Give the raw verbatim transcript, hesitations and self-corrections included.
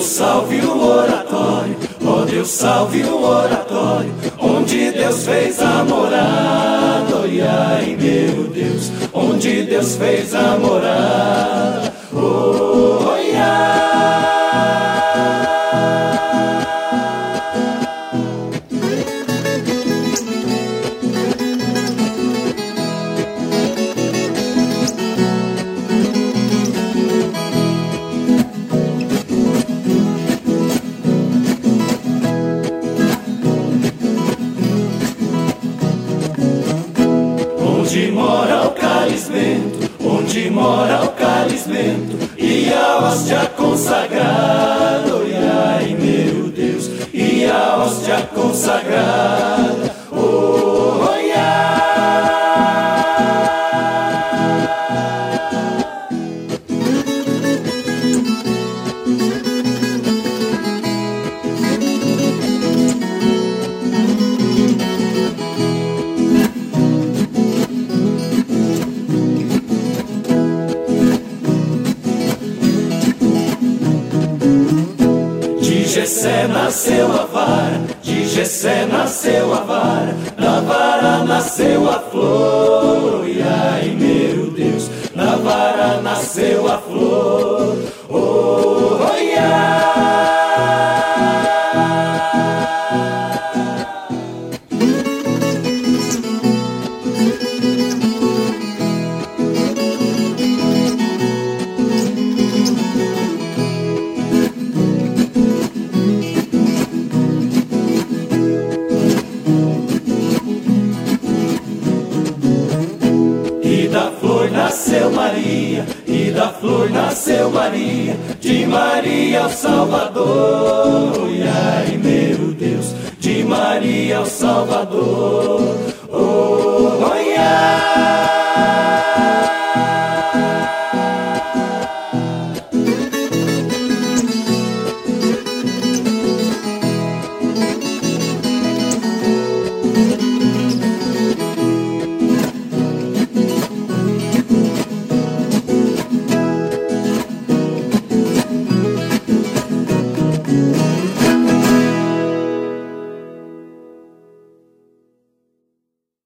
Deus salve o oratório, ó Deus salve o oratório, onde Deus fez a morada, oi, ai meu Deus, onde Deus fez a morada, oh, oi, ai. Onde mora o calismento, onde mora o calismento, e a hóstia consagrada, oi, ai meu Deus, e a hóstia consagrada, oh, oi, ai. De Jessé nasceu a vara, de Jessé nasceu a vara, na vara nasceu a flor, oi, ai meu Deus, na vara nasceu a flor, oh, oi, ai. E da flor nasceu Maria, e da flor nasceu Maria, de Maria o Salvador, oi, ai meu Deus, de Maria o Salvador, oh.